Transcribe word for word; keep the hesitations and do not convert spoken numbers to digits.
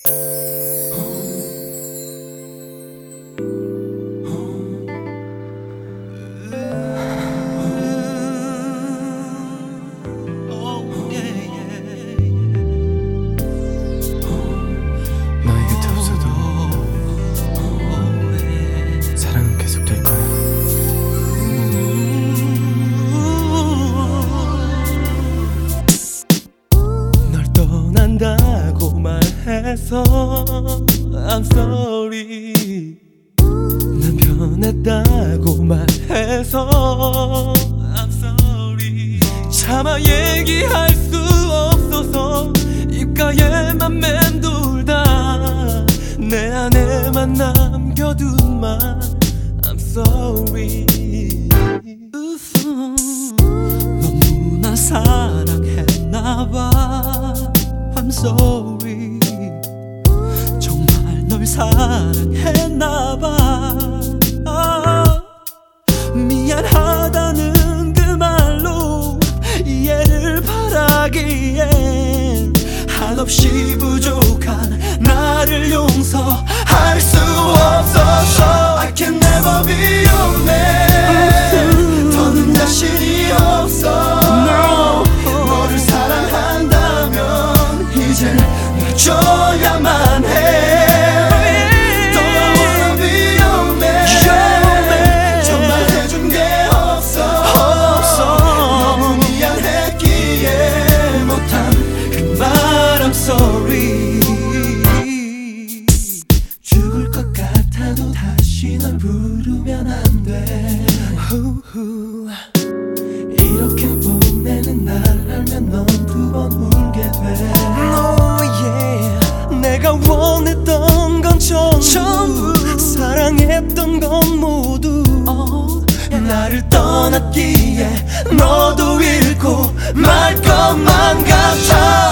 다고 말해서 I'm sorry. 난 변했다고 말해서 I'm sorry. 차마 얘기할 수 없어서 입가에만 맴돌다 내 안에만 남겨둔 말 I'm sorry. 너무나 사랑했나봐 I'm sorry. 정말 널 사랑했나봐. 아, 미안하다는 그 말로 이해를 바라기엔 한없이 부족한 나를 용서할 수 없어서 I can never be your man. 더는 자신이 없어. No. 너를 사랑한다면 이제 날 줘야만 해. Don't I wanna be your man. 정말 해준 게 없어. 없어. 너무 미안했기에 못한 그 말 I'm sorry. 죽을 것 같아도 다시 널 부르면 안 돼. 이렇게 보내는 날 알면 넌 두 번 울게 돼. No, yeah. 내가 원했던 건 전부, 전부. 사랑했던 건 모두 oh, yeah. 나를 떠났기에 너도 잃고 말 것만 같아.